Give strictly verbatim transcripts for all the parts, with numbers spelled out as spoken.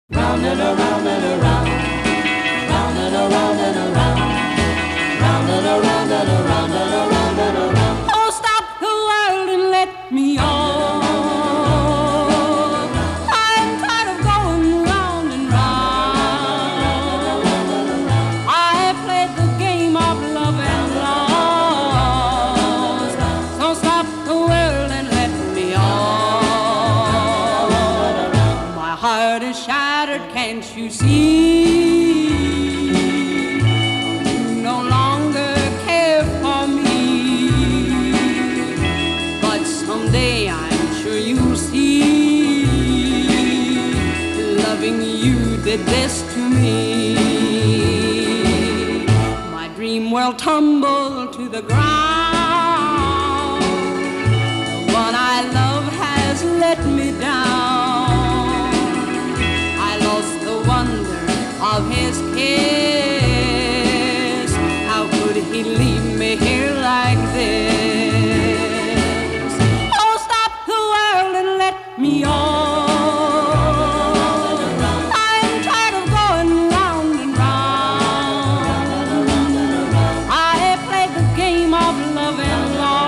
Round and around and around, round and around and around, round and around and around and around and around. Oh, stop the world and let me on. I'm tired of going round and round. I played the game of love and lost. So stop the world and let me on. My heart is shattered, can't you see? You no longer care for me, but someday I'm sure you'll see. Loving you did this to me. My dream will tumble to the ground. The one I love has let me down. I lost the wonder of his kiss. How could he leave me here like this? Oh, stop the world and let me on. I'm tired of going round and round. I played the game of love and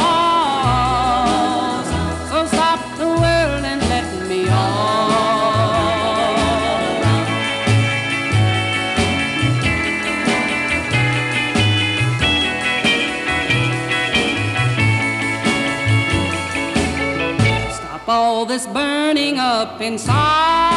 lost. So stop the world and let me on. Stop all this burning up inside.